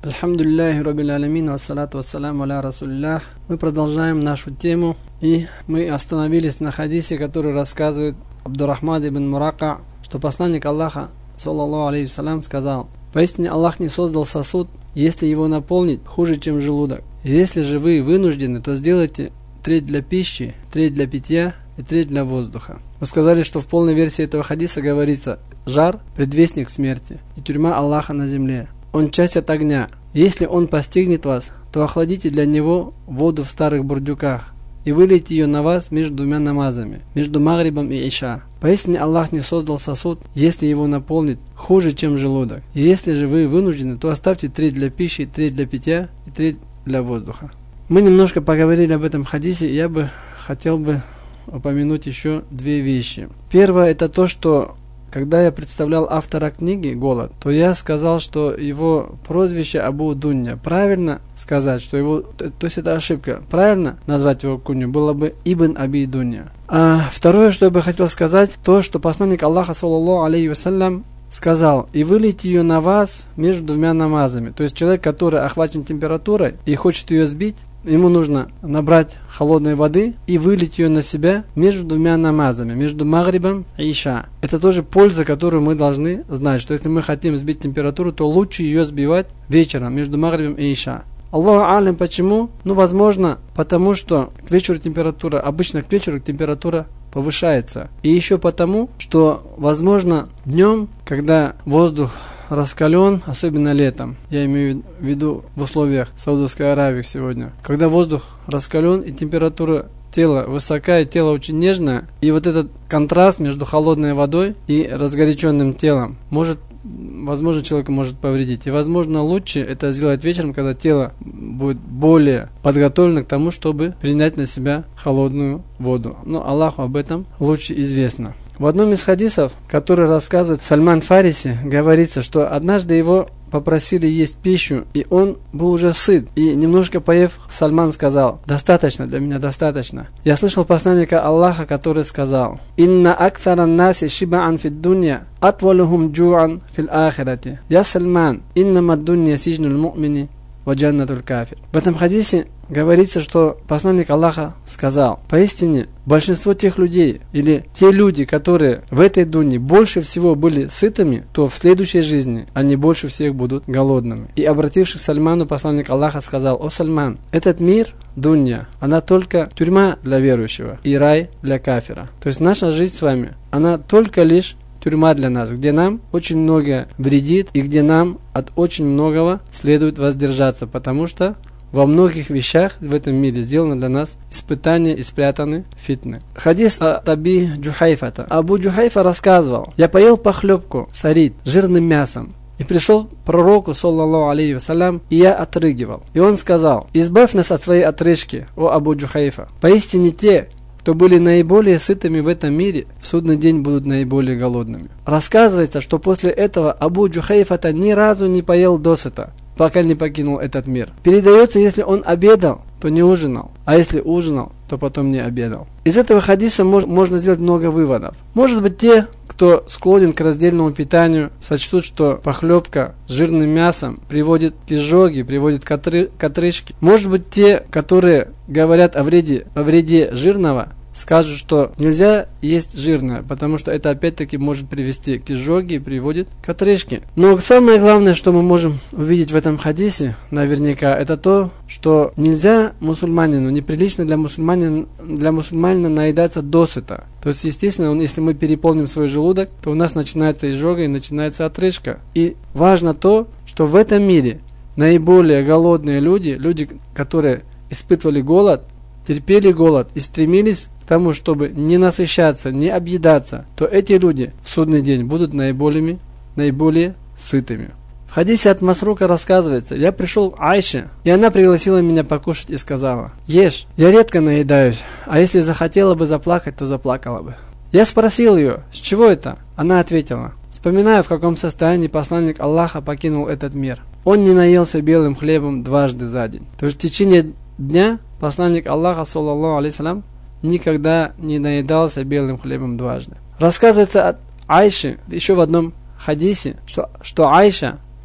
Альхамдулиллахи Раббил Алямин, вассалату вассаляму аля расулиллах. Мы продолжаем нашу тему, и мы остановились на хадисе, который рассказывает Абдуррахман ибн Мурака, что посланник Аллаха, саллаллаху алейхи вассалям, сказал: «Поистине Аллах не создал сосуд, если его наполнить, хуже, чем желудок. Если же вы вынуждены, то сделайте треть для пищи, треть для питья и треть для воздуха». Мы сказали, что в полной версии этого хадиса говорится: жар – предвестник смерти, и тюрьма Аллаха на земле. Он часть от огня. Если он постигнет вас, то охладите для него воду в старых бурдюках и вылейте ее на вас между двумя намазами, между Магрибом и Иша. Поистине Аллах не создал сосуд, если его наполнить, хуже, чем желудок. И если же вы вынуждены, то оставьте треть для пищи, треть для питья и треть для воздуха. Мы немножко поговорили об этом хадисе, и я бы хотел упомянуть еще две вещи. Первое — это то, что когда я представлял автора книги «Голод», то я сказал, что его прозвище Абу Дунья. Правильно сказать, что его... То есть это ошибка. Правильно назвать его кунью было бы Ибн Аби Дунья. А второе, что я бы хотел сказать, то, что посланник Аллаха, саллаллаху алейхи вассалям, сказал: «И вылейте ее на вас между двумя намазами». То есть человек, который охвачен температурой и хочет ее сбить, ему нужно набрать холодной воды и вылить ее на себя между двумя намазами, между Магрибом и Иша. Это тоже польза, которую мы должны знать, что если мы хотим сбить температуру, то лучше ее сбивать вечером между Магрибом и Иша. Аллаху алям, почему? Возможно, потому что обычно к вечеру температура повышается. И еще потому, что, возможно, днем, когда воздух раскален, особенно летом, я имею в виду в условиях Саудовской Аравии сегодня, когда воздух раскален и температура тела высокая, и тело очень нежное, и вот этот контраст между холодной водой и разгоряченным телом возможно, человека может повредить. И, возможно, лучше это сделать вечером, когда тело будет более подготовлено к тому, чтобы принять на себя холодную воду. Но Аллаху об этом лучше известно. В одном из хадисов, который рассказывает Сальман Фариси, говорится, что однажды его попросили есть пищу, и он был уже сыт. И немножко поев, Сальман сказал: «Достаточно для меня, достаточно». Я слышал посланника Аллаха, который сказал: «Инна актаран наси шибаан фид дунья, атвалухум джуан фил ахирати. Я Сальман, иннама дунья сижнуль му'мини ва джаннатуль кафир». В этом хадисе говорится, что посланник Аллаха сказал: поистине большинство тех людей, или те люди, которые в этой дунье больше всего были сытыми, то в следующей жизни они больше всех будут голодными. И, обратившись к Сальману, посланник Аллаха сказал: «О Сальман, этот мир, дунья, она только тюрьма для верующего и рай для кафира». То есть наша жизнь с вами, она только лишь тюрьма для нас, где нам очень многое вредит и где нам от очень многого следует воздержаться, потому что во многих вещах в этом мире сделано для нас испытания и спрятаны фитны. Хадис от Аби Джухайфата. Абу Джухайфа рассказывал: «Я поел похлебку сарид жирным мясом, и пришел к пророку, саллаллаху алейхи вассалям, и я отрыгивал. И он сказал: избавь нас от своей отрыжки, о Абу Джухайфа. Поистине те, кто были наиболее сытыми в этом мире, в судный день будут наиболее голодными». Рассказывается, что после этого Абу Джухайфата ни разу не поел досыта, пока не покинул этот мир. Передается, если он обедал, то не ужинал, а если ужинал, то потом не обедал. Из этого хадиса можно сделать много выводов. Может быть, те, кто склонен к раздельному питанию, сочтут, что похлебка с жирным мясом приводит к изжоге, приводит к отрыжке. Может быть, те, которые говорят о вреде жирного, скажут, что нельзя есть жирное, потому что это опять-таки может привести к изжоге и приводит к отрыжке. Но самое главное, что мы можем увидеть в этом хадисе, наверняка, это то, что нельзя мусульманину, неприлично для мусульманина наедаться досыта. То есть, естественно, если мы переполним свой желудок, то у нас начинается изжога и начинается отрыжка. И важно то, что в этом мире наиболее голодные люди, которые испытывали голод, терпели голод и стремились к тому, чтобы не насыщаться, не объедаться, то эти люди в судный день будут наиболее сытыми. В хадисе от Масрука рассказывается: «Я пришел к Айше, и она пригласила меня покушать и сказала: ешь, я редко наедаюсь, а если захотела бы заплакать, то заплакала бы». Я спросил ее: с чего это? Она ответила: вспоминаю, в каком состоянии посланник Аллаха покинул этот мир. Он не наелся белым хлебом дважды за день. То есть в течение дня посланник Аллаха, саллаллаху алейхи вассалям, никогда не наедался белым хлебом дважды. Рассказывается от Айши еще в одном хадисе, что Айша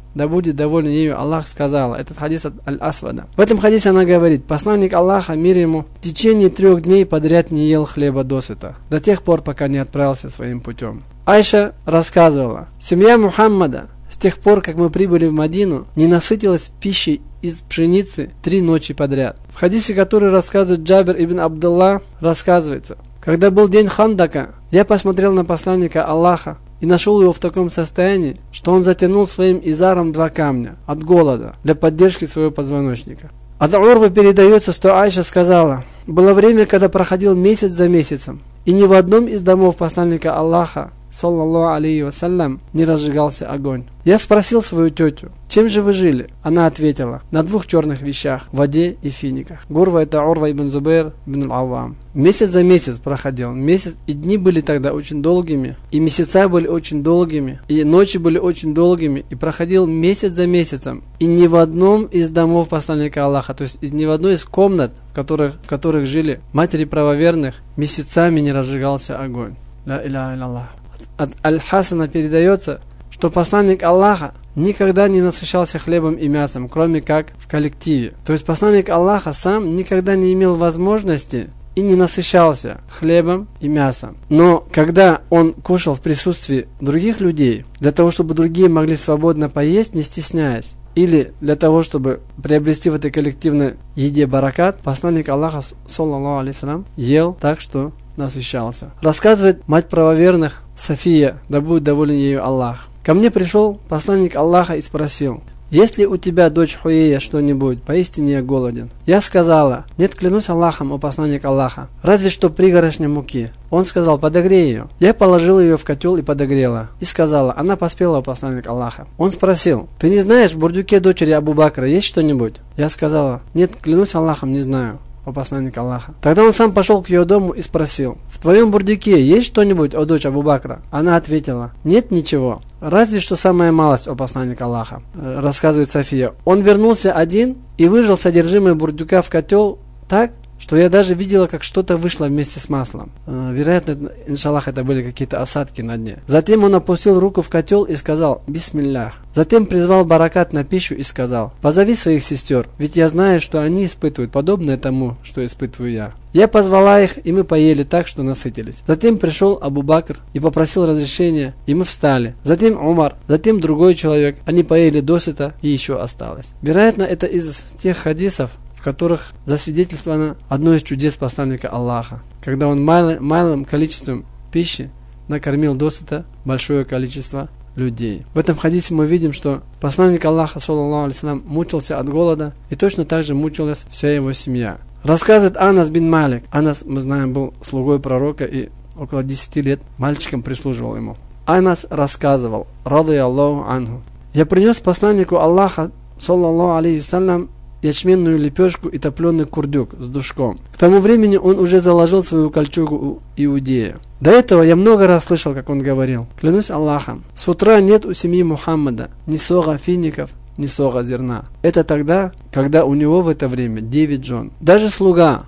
да будет доволен ею Аллах, сказала, этот хадис от Аль-Асвада. В этом хадисе она говорит: посланник Аллаха, мир ему, в течение 3 дней подряд не ел хлеба досыта, до тех пор, пока не отправился своим путем. Айша рассказывала: семья Мухаммада с тех пор, как мы прибыли в Мадину, не насытилась пищей из пшеницы 3 ночи подряд. В хадисе, который рассказывает Джабир ибн Абдулла, рассказывается: когда был день Хандака, я посмотрел на посланника Аллаха и нашел его в таком состоянии, что он затянул своим изаром 2 камня от голода для поддержки своего позвоночника. От Урвы передается, что Айша сказала: было время, когда проходил месяц за месяцем, и ни в одном из домов посланника Аллаха, саллаллаху алейхи вассалям, не разжигался огонь. Я спросил свою тетю: чем же вы жили? Она ответила: на 2 черных вещах, воде и финиках. Гурва — это Урва ибн Зубейр ибн Аль-Аввам. Месяц за месяц проходил. Месяц, и дни были тогда очень долгими, и месяца были очень долгими, и ночи были очень долгими, и проходил месяц за месяцем. И ни в одном из домов посланника Аллаха, то есть ни в одной из комнат, в которых жили матери правоверных, месяцами не разжигался огонь. Ла иляха илляллах. От Аль-Хасана передается, что посланник Аллаха никогда не насыщался хлебом и мясом, кроме как в коллективе. То есть посланник Аллаха сам никогда не имел возможности и не насыщался хлебом и мясом. Но когда он кушал в присутствии других людей, для того, чтобы другие могли свободно поесть, не стесняясь, или для того, чтобы приобрести в этой коллективной еде баракат, посланник Аллаха, саллаллаху алейхи вассалям, ел так, что насыщался. Рассказывает мать правоверных София, да будет доволен ею Аллах: ко мне пришел посланник Аллаха и спросил: есть ли у тебя, дочь Хуея, что-нибудь? Поистине я голоден. Я сказала: нет, клянусь Аллахом, о посланник Аллаха, разве что пригорошня муки. Он сказал: подогрей ее. Я положила ее в котел и подогрела. И сказала: она поспела, о посланник Аллаха. Он спросил: ты не знаешь, в бурдюке дочери Абу Бакра есть что-нибудь? Я сказала: нет, клянусь Аллахом, не знаю, о посланник Аллаха. Тогда он сам пошел к ее дому и спросил: в твоем бурдюке есть что-нибудь, о дочь Абу Бакра? Она ответила: нет, ничего, разве что самая малость, о посланник Аллаха. Рассказывает София: он вернулся один и выжал содержимое бурдюка в котел так, что я даже видела, как что-то вышло вместе с маслом. Вероятно, иншаллах, это были какие-то осадки на дне. Затем он опустил руку в котел и сказал: бисмиллях. Затем призвал баракат на пищу и сказал: позови своих сестер, ведь я знаю, что они испытывают подобное тому, что испытываю я. Я позвала их, и мы поели так, что насытились. Затем пришел Абу Бакр и попросил разрешения, и мы встали. Затем Умар, затем другой человек. Они поели досыта, и еще осталось. Вероятно, это из тех хадисов, в которых засвидетельствовано одно из чудес посланника Аллаха, когда он малым количеством пищи накормил досыта большое количество людей. В этом хадисе мы видим, что посланник Аллаха, саллаллаху алейхи вассалям, мучился от голода, и точно так же мучилась вся его семья. Рассказывает Анас бин Малик. Анас, мы знаем, был слугой пророка и около 10 лет мальчиком прислуживал ему. Анас рассказывал: рады Аллаху анху, я принес посланнику Аллаха, саллаллаху алейхи вассалям, ячменную лепешку и топленый курдюк с душком. К тому времени он уже заложил свою кольчугу у иудея. До этого я много раз слышал, как он говорил: клянусь Аллахом, с утра нет у семьи Мухаммада ни сога фиников, ни сога зерна. Это тогда, когда у него в это время 9 жен. Даже слуга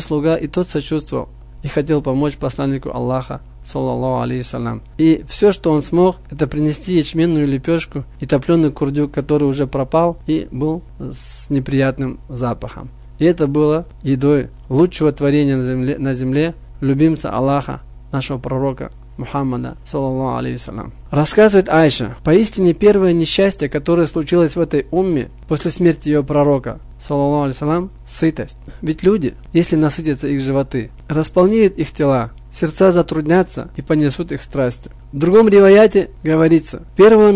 и тот сочувствовал и хотел помочь посланнику Аллаха, саллаллаху алейхи вассалям. И все, что он смог, это принести ячменную лепешку и топленый курдюк, который уже пропал и был с неприятным запахом. И это было едой лучшего творения на земле, любимца Аллаха, нашего пророка Мухаммада, саллаллаху алейхи вассалям. Рассказывает Айша: поистине первое несчастье, которое случилось в этой умме после смерти ее пророка, саллаллаху алейхи вассалям, сытость. Ведь люди, если насытятся их животы, располнеют их тела, сердца затруднятся и понесут их страсти. В другом риваяте говорится: первое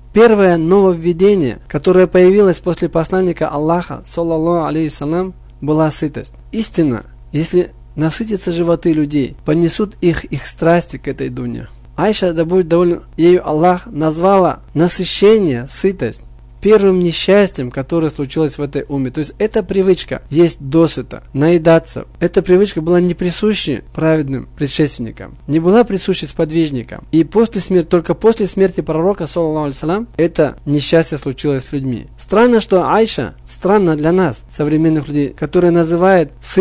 нововведение, которое появилось после посланника Аллаха, саллаллаху алейхи вассалям, была сытость. Истинно, если насытятся животы людей, понесут их страсти к этой дуне. Айша, да будет доволен ею Аллах, назвала насыщение, сытость первым несчастьем, которое случилось в этой умме. То есть эта привычка есть досыта, наедаться. Эта привычка была не присуща праведным предшественникам, не была присуща сподвижникам. И только после смерти пророка, саллаллаху алейхи вассалям, это несчастье случилось с людьми. Странно, что Айша, странно для нас, современных людей, которая называет сытость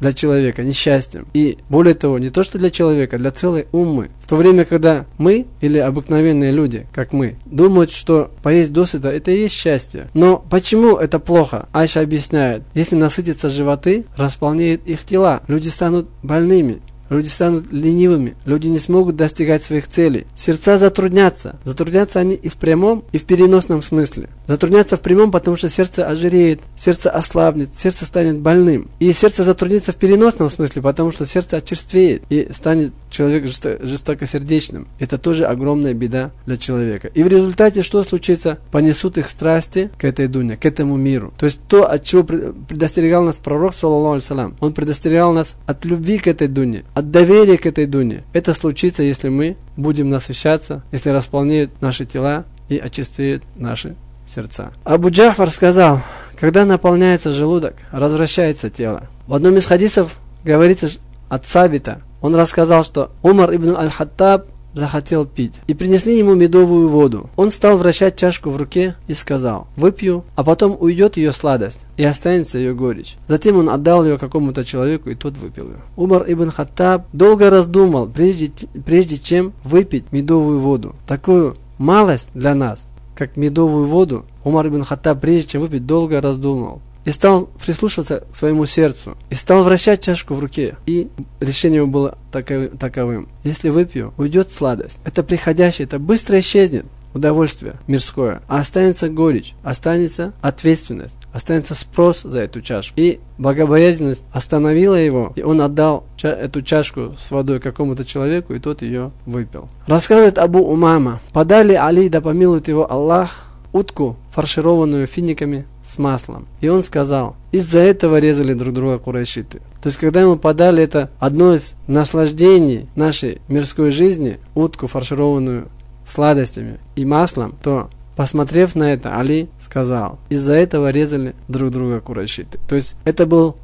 для человека, несчастьем. И более того, не то что для человека, для целой уммы. В то время, когда мы, или обыкновенные люди, как мы, думают, что поесть досыта это и есть счастье. Но почему это плохо? Айша объясняет, если насытятся животы, располнеют их тела, люди станут больными. Люди станут ленивыми, люди не смогут достигать своих целей. Сердца затруднятся. Затруднятся они и в прямом, и в переносном смысле. Затруднятся в прямом, потому что сердце ожиреет, сердце ослабнет, сердце станет больным. И сердце затруднится в переносном смысле, потому что сердце очерствеет и станет человек жестокосердечным. Это тоже огромная беда для человека. И в результате что случится? Понесут их страсти к этой дуне, к этому миру. То есть то, от чего предостерегал нас пророк, саллаллаху алейхи вассалям, он предостерегал нас от любви к этой дуне, от доверия к этой дуне. Это случится, если мы будем насыщаться, если располнеют наши тела и очистеют наши сердца. Абу Джафар сказал, когда наполняется желудок, возвращается тело. В одном из хадисов говорится от Сабита, он рассказал, что Умар ибн аль-Хаттаб захотел пить, и принесли ему медовую воду. Он стал вращать чашку в руке и сказал: выпью, а потом уйдет ее сладость и останется ее горечь. Затем он отдал ее какому-то человеку, и тот выпил ее. Умар ибн Хаттаб долго раздумал, прежде чем выпить медовую воду. Такую малость для нас, как медовую воду, Умар ибн Хаттаб, прежде чем выпить, долго раздумал. И стал прислушиваться к своему сердцу. И стал вращать чашку в руке. И решение его было таковым. Если выпью, уйдет сладость. Это приходящее, это быстро исчезнет удовольствие мирское. А останется горечь, останется ответственность, останется спрос за эту чашку. И богобоязненность остановила его. И он отдал эту чашку с водой какому-то человеку, и тот ее выпил. Рассказывает Абу Умама. Подали Али, да помилует его Аллах, утку, фаршированную финиками с маслом. И он сказал, из-за этого резали друг друга курайшиты. То есть, когда ему подали это одно из наслаждений нашей мирской жизни, утку, фаршированную сладостями и маслом, то, посмотрев на это, Али сказал, из-за этого резали друг друга курайшиты. То есть, это было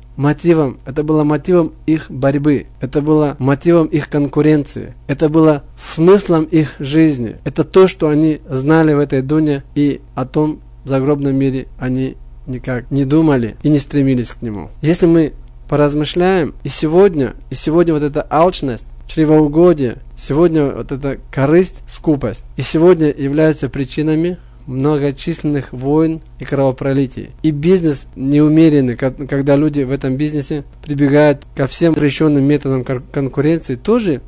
мотивом их борьбы, это было мотивом их конкуренции, это было смыслом их жизни. Это то, что они знали в этой дуне, и о том в загробном мире они никак не думали и не стремились к нему. Если мы поразмышляем, и сегодня вот эта алчность, чревоугодие, сегодня вот эта корысть, скупость, и сегодня являются причинами многочисленных войн и кровопролитий. И бизнес неумеренный, когда люди в этом бизнесе прибегают ко всем запрещенным методам конкуренции, тоже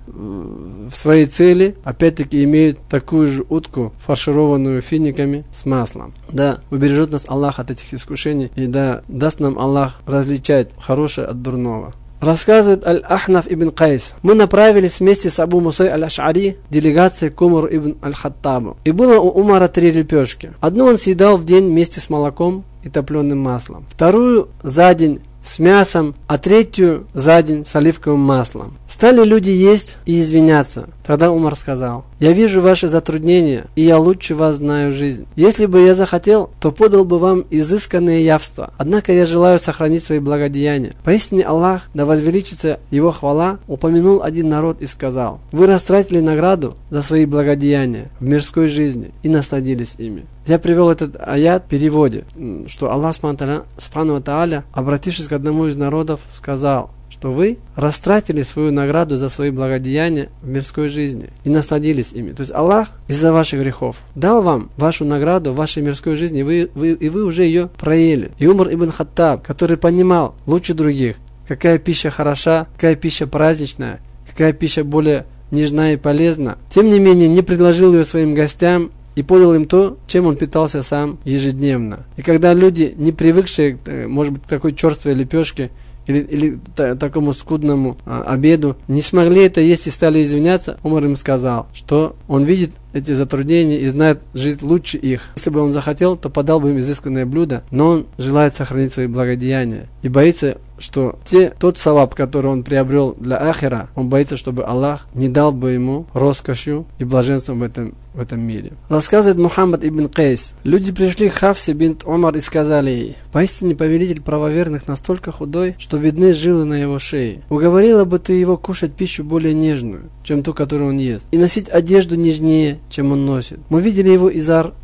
в своей цели, опять-таки, имеют такую же утку, фаршированную финиками с маслом. Да, убережет нас Аллах от этих искушений, и да, даст нам Аллах различать хорошее от дурного. Рассказывает Аль-Ахнаф ибн Кайс. Мы направились вместе с Абу Мусай Аль-Аш'ари делегацией к Умару ибн Аль-Хаттабу. И было у Умара 3 лепешки. Одну он съедал в день вместе с молоком и топленым маслом. Вторую за день с мясом, а третью за день с оливковым маслом. Стали люди есть и извиняться. Тогда Умар сказал: я вижу ваши затруднения, и я лучше вас знаю жизнь. Если бы я захотел, то подал бы вам изысканные явства. Однако я желаю сохранить свои благодеяния. Поистине Аллах, да возвеличится его хвала, упомянул один народ и сказал: вы растратили награду за свои благодеяния в мирской жизни и насладились ими. Я привел этот аят в переводе, что Аллах Субхану ва Тааля, обратившись к одному из народов, сказал, что вы растратили свою награду за свои благодеяния в мирской жизни и насладились ими. То есть Аллах из-за ваших грехов дал вам вашу награду в вашей мирской жизни, и вы уже ее проели. И Умар ибн Хаттаб, который понимал лучше других, какая пища хороша, какая пища праздничная, какая пища более нежна и полезна, тем не менее не предложил ее своим гостям и подал им то, чем он питался сам ежедневно. И когда люди, не привыкшие, может быть, к такой черствой лепешке или такому скудному обеду, не смогли это есть и стали извиняться, Умар им сказал, что он видит эти затруднения и знает жизнь лучше их. Если бы он захотел, то подал бы им изысканное блюдо, но он желает сохранить свои благодеяния и боится, что тот саваб, который он приобрел для ахира, он боится, чтобы Аллах не дал бы ему роскошью и блаженством в этом мире. Рассказывает Мухаммад ибн Кайс. Люди пришли к Хафсе бинт Умар и сказали ей: поистине повелитель правоверных настолько худой, что видны жилы на его шее. Уговорила бы ты его кушать пищу более нежную, чем ту, которую он ест, и носить одежду нежнее, чем он носит. Мы видели его изар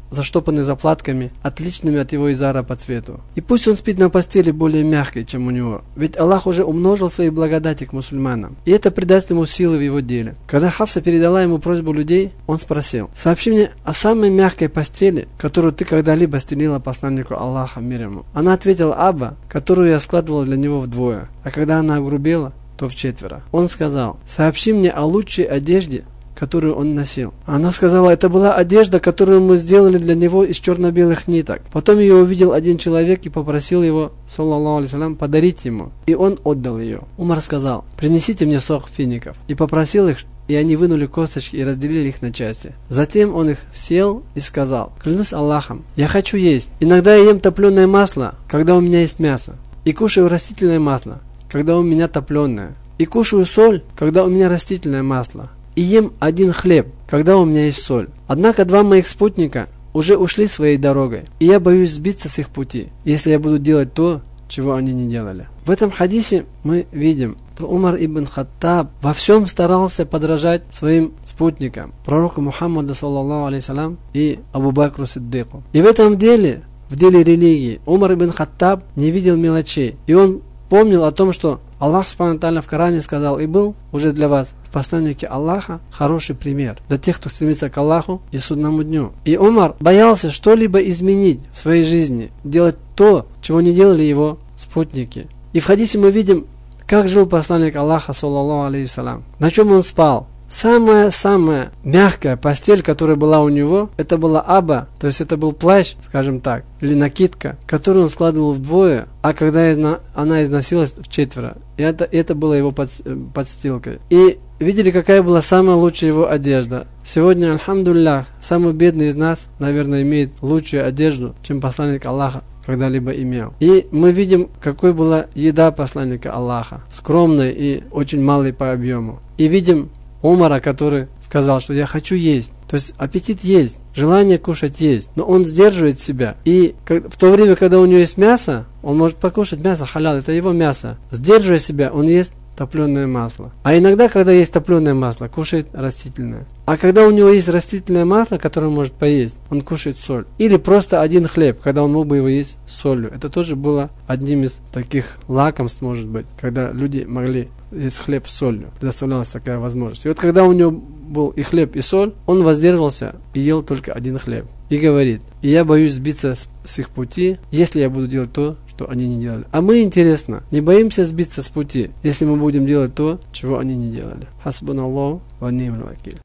заштопанный заплатками, отличными от его изара по цвету. И пусть он спит на постели более мягкой, чем у него, ведь Аллах уже умножил свои благодати к мусульманам, и это придаст ему силы в его деле. Когда Хафса передала ему просьбу людей, он спросил: сообщи мне о самой мягкой постели, которую ты когда-либо стелила посланнику Аллаха, мир ему. Она ответила: Аба, которую я складывал для него вдвое, а когда она огрубела, то вчетверо. Он сказал: сообщи мне о лучшей одежде, которую он носил. Она сказала: это была одежда, которую мы сделали для него из черно-белых ниток. Потом ее увидел один человек и попросил его, саллаллаху алейхи вассалям, подарить ему, и он отдал ее. Умар сказал: принесите мне сок фиников, и попросил их, и они вынули косточки и разделили их на части. Затем он их сел и сказал: клянусь Аллахом, я хочу есть. Иногда я ем топленое масло, когда у меня есть мясо, и кушаю растительное масло, когда у меня топленое, и кушаю соль, когда у меня растительное масло, и ем один хлеб, когда у меня есть соль. Однако два моих спутника уже ушли своей дорогой, и я боюсь сбиться с их пути, если я буду делать то, чего они не делали. В этом хадисе мы видим, что Умар ибн Хаттаб во всем старался подражать своим спутникам, пророку Мухаммаду саллаллаху алейхи вассалям и Абу Бакру Сиддику. И в этом деле, в деле религии, Умар ибн Хаттаб не видел мелочей, и он помнил о том, что Аллах Субхану Тааля в Коране сказал: и был уже для вас в посланнике Аллаха хороший пример для тех, кто стремится к Аллаху и судному дню. И Умар боялся что-либо изменить в своей жизни, делать то, чего не делали его спутники. И в хадисе мы видим, как жил посланник Аллаха, саллаллаху алейхи вассалям, на чем он спал. Самая мягкая постель, которая была у него, это была аба, то есть это был плащ, скажем так, или накидка, которую он складывал вдвое, а когда она износилась вчетверо. И это было его подстилкой. И видели, какая была самая лучшая его одежда. Сегодня, альхамдулиллах, самый бедный из нас, наверное, имеет лучшую одежду, чем посланник Аллаха когда-либо имел. И мы видим, какой была еда посланника Аллаха, скромной и очень малой по объему. И видим Умара, который сказал, что я хочу есть. То есть аппетит есть, желание кушать есть, но он сдерживает себя. И в то время, когда у него есть мясо, он может покушать мясо халял, это его мясо. Сдерживая себя, он ест топленое масло. А иногда, когда есть топленое масло, кушает растительное. А когда у него есть растительное масло, которое он может поесть, он кушает соль. Или просто один хлеб, когда он мог бы его есть с солью. Это тоже было одним из таких лакомств, может быть, когда люди могли есть хлеб с солью. Предоставлялась такая возможность. И вот когда у него был и хлеб, и соль, он воздерживался и ел только один хлеб. И говорит: и я боюсь сбиться с их пути, если я буду делать то, что они не делали. А мы, интересно, не боимся сбиться с пути, если мы будем делать то, чего они не делали. Хасбуналлаху ва ни'маль вакиль.